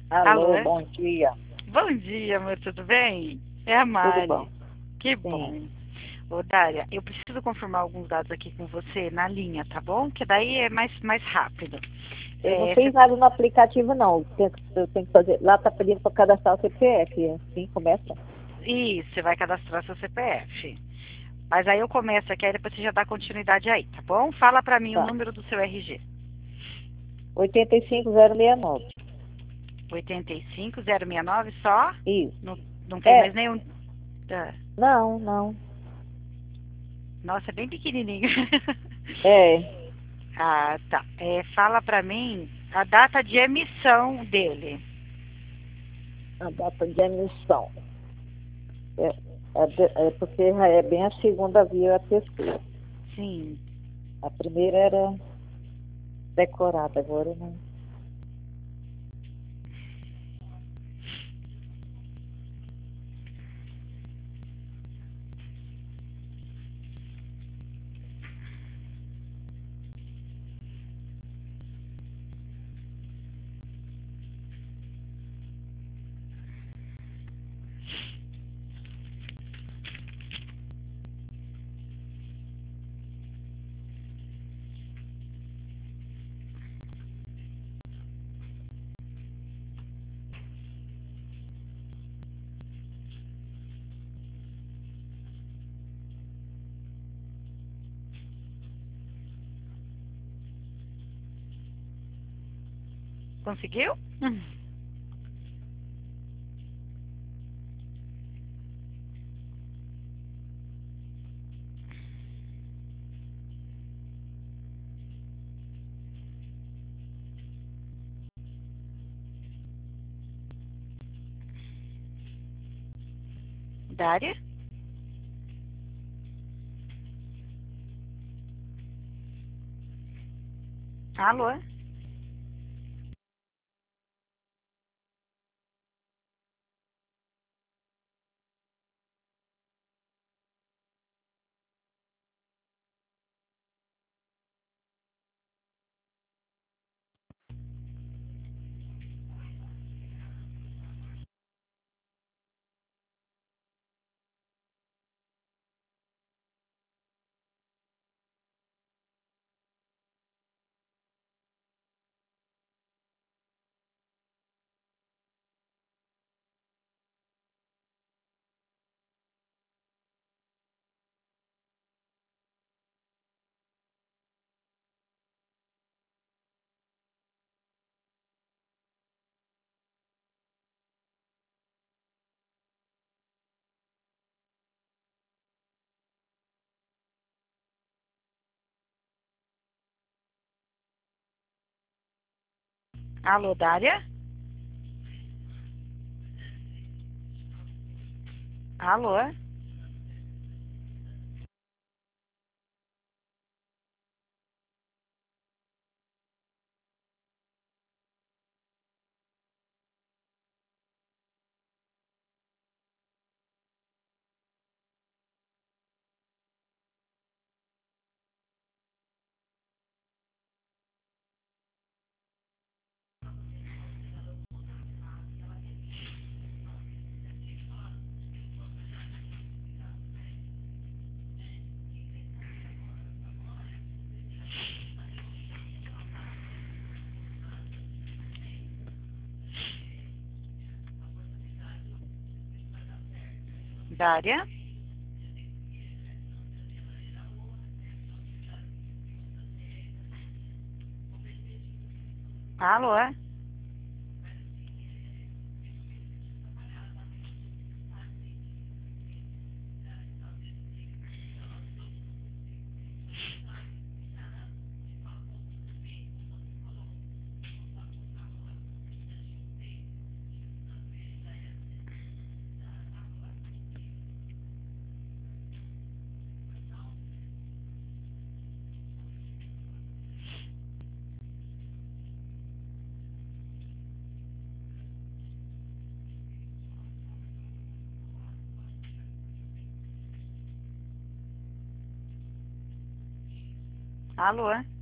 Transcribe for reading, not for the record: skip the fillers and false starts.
Alô, Alô? bom dia. Bom dia, amor, tudo bem? É a Tudo bom? Mari. Que Sim. bom. Ô, Dália, eu preciso confirmar alguns dados aqui com você na linha, tá bom? Que daí é mais rápido. Eu não Você fiz nada no aplicativo, não. Eu tenho que fazer. Lá está pedindo para cadastrar o CPF. Assim começa? Isso, você vai cadastrar seu CPF. Mas aí eu começo aqui, aí depois você já dá continuidade aí, tá bom? Fala pra mim o Tá. número do seu RG. 85069. 85069 só? Isso. Não, não tem É, mais nenhum. Ah, não, não. nossa, é bem pequenininho. É, Ah, tá. Fala pra mim a data de emissão dele. a data de emissão. É, é porque já é bem a segunda via, a terceira. Sim. A primeira era decorada, agora não. Conseguiu? Dária? Alô? Alô, Dária? Alô? Dária? Alô? Alô?